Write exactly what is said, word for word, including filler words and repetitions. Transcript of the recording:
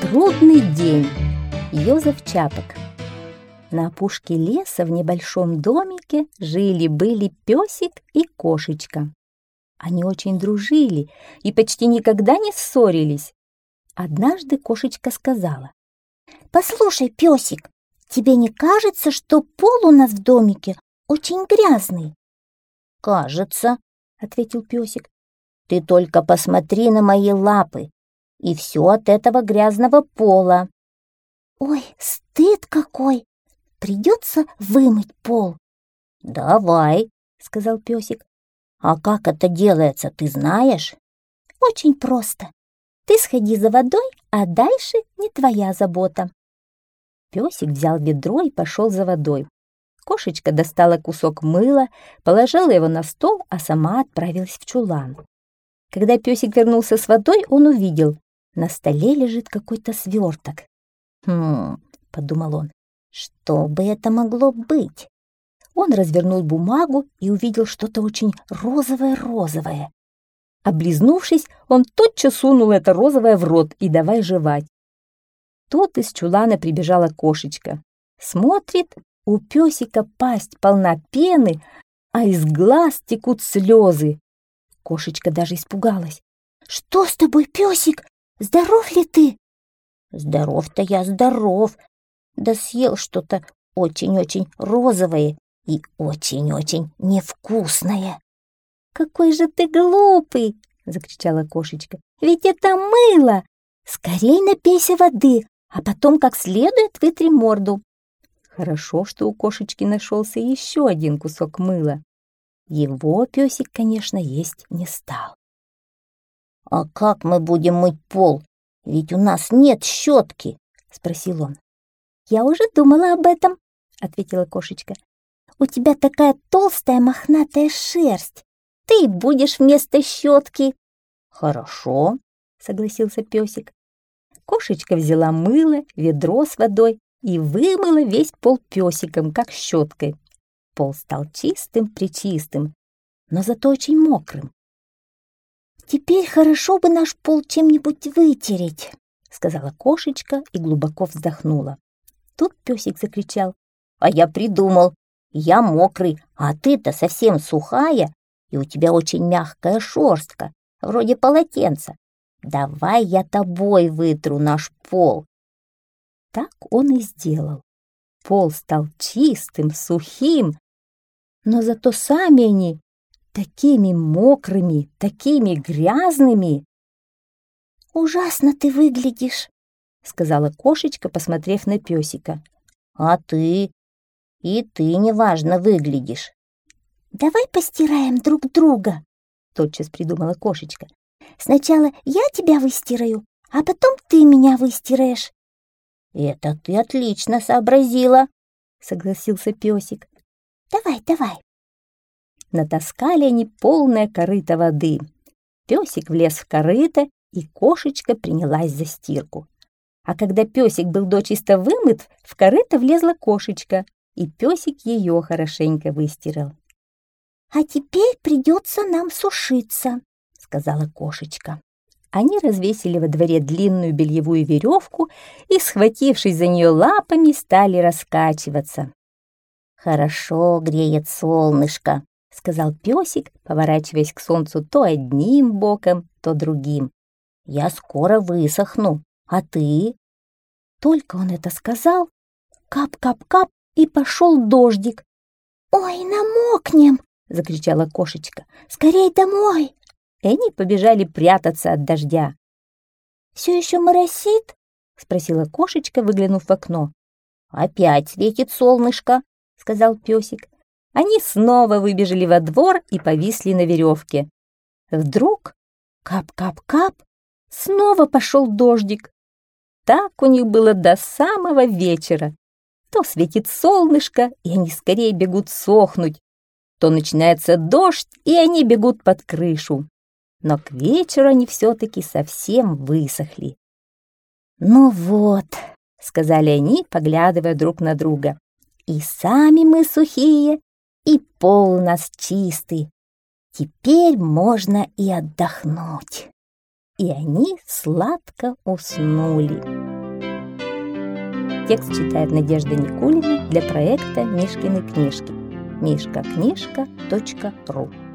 Трудный день. Йозеф Чапок. На опушке леса в небольшом домике жили-были песик и кошечка. Они очень дружили и почти никогда не ссорились. Однажды кошечка сказала: «Послушай, песик, тебе не кажется, что пол у нас в домике очень грязный?» «Кажется», — ответил песик. «Ты только посмотри на мои лапы, и все от этого грязного пола». «Ой, стыд какой! Придется вымыть пол». «Давай», — сказал песик. «А как это делается, ты знаешь?» «Очень просто. Ты сходи за водой, а дальше не твоя забота». Песик взял ведро и пошел за водой. Кошечка достала кусок мыла, положила его на стол, а сама отправилась в чулан. Когда песик вернулся с водой, он увидел: на столе лежит какой-то сверток. «Хм», — подумал он, — «что бы это могло быть?» Он развернул бумагу и увидел что-то очень розовое-розовое. Облизнувшись, он тотчас сунул это розовое в рот и давай жевать. Тут из чулана прибежала кошечка. Смотрит, у песика пасть полна пены, а из глаз текут слезы. Кошечка даже испугалась. «Что с тобой, песик? Здоров ли ты?» «Здоров-то я здоров, да съел что-то очень-очень розовое и очень-очень невкусное». «Какой же ты глупый!» — закричала кошечка. «Ведь это мыло! Скорей напейся воды, а потом как следует вытри морду». Хорошо, что у кошечки нашелся еще один кусок мыла. Его песик, конечно, есть не стал. «А как мы будем мыть пол? Ведь у нас нет щетки», — спросил он. «Я уже думала об этом», — ответила кошечка. «У тебя такая толстая мохнатая шерсть. Ты и будешь вместо щетки». «Хорошо», — согласился песик. Кошечка взяла мыло, ведро с водой и вымыла весь пол песиком, как щеткой. Пол стал чистым-пречистым, но зато очень мокрым. «Теперь хорошо бы наш пол чем-нибудь вытереть», — сказала кошечка и глубоко вздохнула. Тут песик закричал: «А я придумал! Я мокрый, а ты-то совсем сухая, и у тебя очень мягкая шерстка, вроде полотенца. Давай я тобой вытру наш пол». Так он и сделал. Пол стал чистым, сухим, но зато сами они такими мокрыми, такими грязными. «Ужасно ты выглядишь», — сказала кошечка, посмотрев на песика. «А ты? И ты неважно выглядишь». «Давай постираем друг друга», — тотчас придумала кошечка. «Сначала я тебя выстираю, а потом ты меня выстираешь». «Это ты отлично сообразила», — согласился песик. «Давай, давай». Натаскали они полное корыто воды. Песик влез в корыто, и кошечка принялась за стирку. А когда песик был дочисто вымыт, в корыто влезла кошечка, и песик ее хорошенько выстирал. «А теперь придется нам сушиться», — сказала кошечка. Они развесили во дворе длинную бельевую веревку и, схватившись за нее лапами, стали раскачиваться. «Хорошо греет солнышко», — сказал песик, поворачиваясь к солнцу то одним боком, то другим. «Я скоро высохну, а ты?» Только он это сказал, кап-кап-кап, и пошел дождик. «Ой, намокнем!» — закричала кошечка. «Скорей домой!» И они побежали прятаться от дождя. «Все еще моросит?» — спросила кошечка, выглянув в окно. «Опять светит солнышко», — сказал песик. Они снова выбежали во двор и повисли на веревке. Вдруг кап-кап-кап, снова пошел дождик. Так у них было до самого вечера. То светит солнышко, и они скорее бегут сохнуть, то начинается дождь, и они бегут под крышу. Но к вечеру они все-таки совсем высохли. «Ну вот», — сказали они, поглядывая друг на друга, «и сами мы сухие, и пол у нас чистый. Теперь можно и отдохнуть». И они сладко уснули. Текст читает Надежда Никулина для проекта «Мишкины книжки». мишка книжка точка ру